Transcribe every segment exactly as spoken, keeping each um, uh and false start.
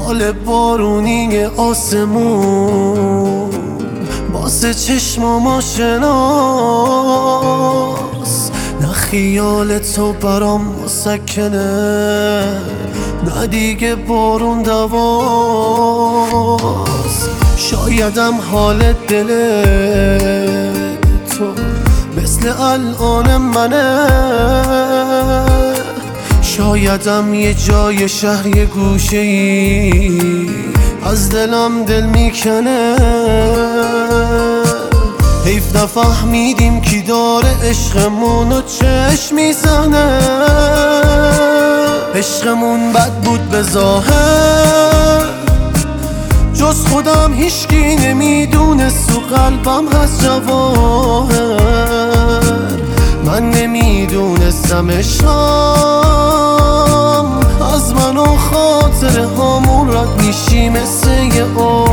خیال بارونی آسمون واسه چشمام آشناست، نه خیال تو برام مسکنه، نه دیگه بارون دواست. شایدم حال دل تو مثل الان منه، شایدم یه جای شهر یه گوشه ای از دلم دل میکنه. حیف نفهمیدیم کی داره عشقمونو چشم میزنه. عشقمون بد بود به ظاهر، جز خودم هیچکی نمیدونست تو قلبم هست جواهر. من نمیدونستم عشقم از من و خاطره هامون رد میشی مثل یه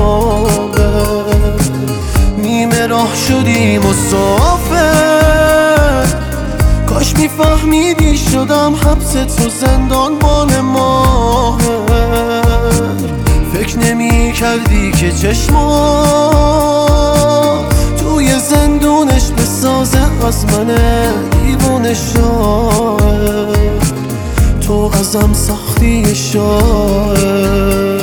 آبر. نیمه راه شدیم مسافر، کاش میفهمیدی شدم حبس تو زندان بان ماهر. فکر نمی کردی که چشمات توی زندونش بسازه از من دیوونه شاعر. تو ازم ساختی شاعر.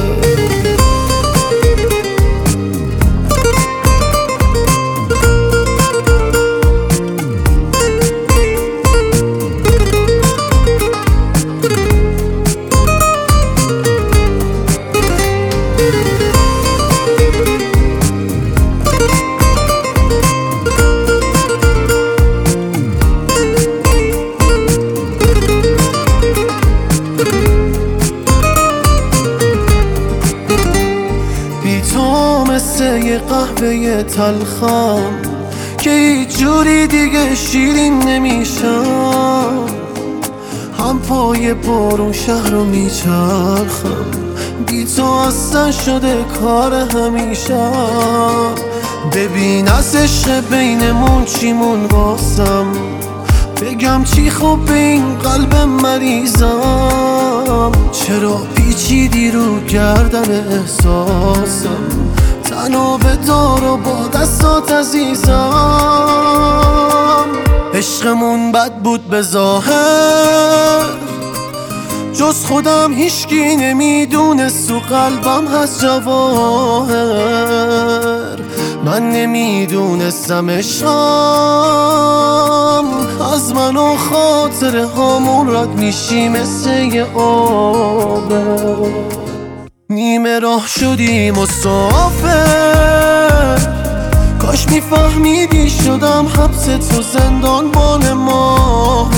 مثل یه قهوه تلخم که هیچ جوری دیگه شیرین نمیشم. هم پای بارون شهر رو میچرخم، بی تو اصلا شده کار همیشه. ببین از عشق بینمون چیمون واسم، بگم چی خوب به این قلب مریضم. چرا پیچیدی رو گردن احساسم، تنها به دار و با دستات عزیزم. عشقمون بد بود به ظاهر، جز خودم هیچکی نمیدونست تو قلبم هست جواهر. من نمیدونستم عشقم از من و خاطره هامون رد میشی مثل یه آبر. نیمه راه شدی مسافر، کاش میفهمیدی شدم حبس تو زندان بان ماهر.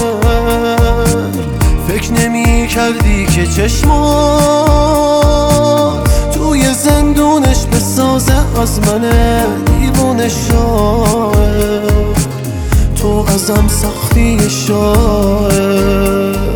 فکر نمی کردی که چشمات توی زندونش بسازه از من دیوونه شاعر. تو ازم ساختی شاعر.